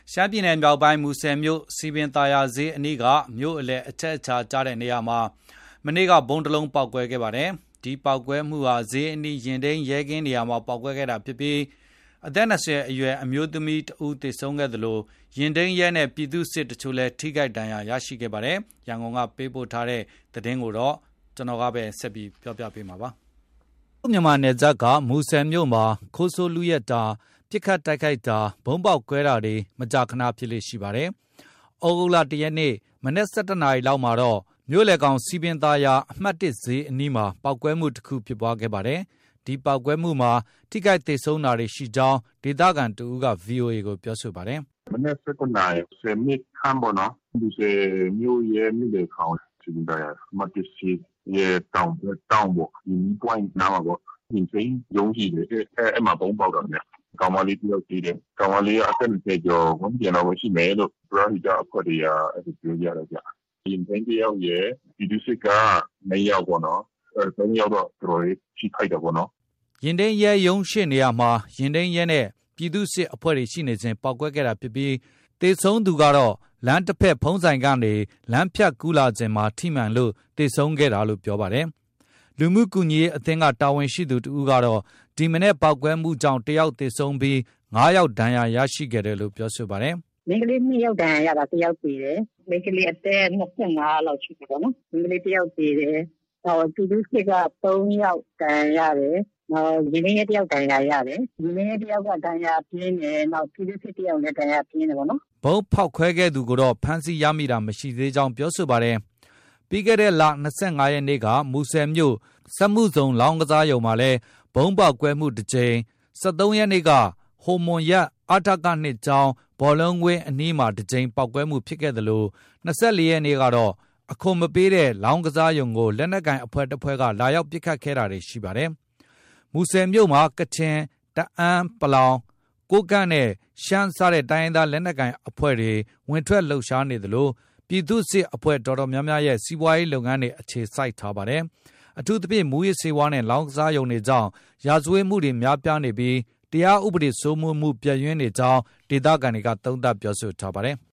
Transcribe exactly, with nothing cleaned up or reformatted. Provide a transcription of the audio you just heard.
ရှမ်းပြည်နယ်မြောက်ပိုင်းမူဆယ်မြို့စီပင်သာယာဈေးအနီးကမြို့အလယ်အထက်အခြားကြားတဲ့နေရာမှာမနေ့ကဘုံတလုံးပေါက်ကွဲခဲ့ပါတယ်။ဒီပေါက်ကွဲမှုဟာဈေးအနီးရင်တိန်ရဲကင်းနေရာမှာပေါက်ကွဲခဲ့တာဖြစ်ပြီးအသက်၂၀အရွယ်အမျိုးသမီးတဦးသေဆုံးခဲ့သလိုရင်တိန်ရဲနဲ့ပြည်သူစစ်တချို့လည်းထိခိုက်ဒဏ်ရာရရှိခဲ့ပါတယ်။ရန်ကုန်ကပေးပို့ထားတဲ့သတင်းကိုတော့ကျွန်တော်ကပဲဆက်ပြီးပြောပြပေးမှာပါ။မြန်မာနယ်စပ်ကမူဆယ်မြို့မှာခိုးဆိုးလူရက်တာပြစ်ခတ်တိုက်ခိုက်တာဘုံပေါက်ကွဲတာတွေမကြာခဏဖြစ်လေရှိပါတယ်။ဩဂုတ်လတရက်နေ့မနက်၁၁နာရီလောက်မှာတော့မြို့လေကောင်စီပင်သားယာအမှတ်တစ်ဈေးအနီးမှာပေါက်ကွဲမှုတစ်ခုဖြစ်ပွားခဲ့ပါတယ်။ဒီပေါက်ကွဲမှုမှာထိခိုက်သေဆုံးတာတွေရှိကြောင်းဒေသခံတဦးက ဗွီအိုအေ ကိုပြောဆိုပါတယ်။မနက်၁၁နာရီဆယ်မိနစ်ခန့်ပေါ့နော်။ဒီစေမြို့ရဲ့မြို့လေကောင်စီပင်သားယာအမှတ်တစ်ဈေးရဲ့တောင်တောင်ပေါ့ဒီမီးပွိုင်းနားမှာပေါ့ဒီစိမ်းရုံးကြီးတယ်အဲအဲ့မှာဘုံပေါက်တာเนี่ยကောင်မလေးတယောက်တည်တယ်ကောင်မလေးအသက်၂၀ကျော်ဝန်းကျင်တော့ရှိမယ်လို့ပရဟိတအဖွဲ့တွေကအဲ့ဒီပြောကြတယ်ကြာဒီစိမ်းတယောက်ရဲ့ဒီဒုစစ်က၂ယောက်ပေါ့နော်အဲ၃ယောက်တော့တော်တော်ကြီးထိခိုက်တယ်ပေါ့နော်ရင်တိန်ရဲရုံးရှိနေရမှာရင်တိန်ရဲနဲ့ပြည်သူစစ်အဖွဲ့တွေရှိနေစဉ်ပေါက်ကွဲခဲ့တာဖြစ်ပြီးတေဆုံးသူကတော့လမ်းတစ်ဖက်ဖုံးဆိုင်ကနေလမ်းဖြတ်ကူးလာခြင်းမှာထိမှန်လို့တေဆုံးခဲ့တာလို့ပြောပါတယ်လူမှုကူညီရေးအသင်းကတာဝန်ရှိသူတဦးကတော့ဒီမနေ့ပေါက်ကွဲမှုကြောင့်တယောက်သေဆုံးပြီး၅ယောက်ဒဏ်ရာရရှိခဲ့တယ်လို့ပြောဆိုပါတယ်။မိန်းကလေး၂ယောက်ဒဏ်ရာရတာတယောက်သေတယ်။မိန်းကလေးအသက်၂၅လောက်ရှိတယ်ပေါ့နော်။မိန်းကလေးတယောက်သေတယ်။ဟောသူတို့စစ်က၃ယောက်ဒဏ်ရာရတယ်။နောက်ရင်းရဲတယောက်ဒဏ်ရာရတယ်။ရင်းရဲတယောက်ကဒဏ်ရာပြင်းတယ်။နောက်သူတို့စစ်တယောက်လည်းဒဏ်ရာပြင်းတယ်ပေါ့နော်။ဘုံဖောက်ခွဲခဲ့သူကတော့ဖမ်းဆီးရမိတာမရှိသေးကြောင်းပြောဆိုပါတယ်။ပြီးခဲ့တဲ့လ၂၅ရက်နေ့ကမူဆယ်မြို့စက်မှုဇုံလောင်းကစားရုံမှာလဲဘုံပေါက်ကွဲမှုတစ်ကြိမ်၁၃ရက်နေ့ကဟိုမွန်ရက်အထကနှစ်ကျောင်းဘောလုံးကွင်းအနီးမှာတစ်ကြိမ်ပေါက်ကွဲမှုဖြစ်ခဲ့တယ်လို့၂၄ရက်နေ့ကတော့အခွန်မပေးတဲ့လောင်းကစားရုံကိုလက်နက်ကိုင်အဖွဲ့တစ်ဖွဲ့ကလာရောက်ပစ်ခတ်ခဲ့တာတွေရှိပါတယ်။မူဆယ်မြို့မှာကချင်တအန်းပလောင်ကိုကန့်နဲ့ရှမ်းစားတဲ့တိုင်းရင်းသားလက်နက်ကိုင်အဖွဲ့တွေဝင်ထွက်လှုပ်ရှားနေတယ်လို့ပြည်သူ့စစ်အဖွဲ့တော်တော်များများရဲ့စီးပွားရေးလုပ်ငန်းတွေအခြေစိုက်ထားပါတယ်။အထူးသဖြင့်မူရစ်စေဝါနဲ့လောင်းကစားရုံတွေကြောင့်ရာဇဝတ်မှုတွေများပြားနေပြီးတရားဥပဒေစိုးမိုးမှုပြည့်ရင်းနေကြောင်းဒေသခံတွေကသုံးသပ်ပြောဆိုထားပါတယ်။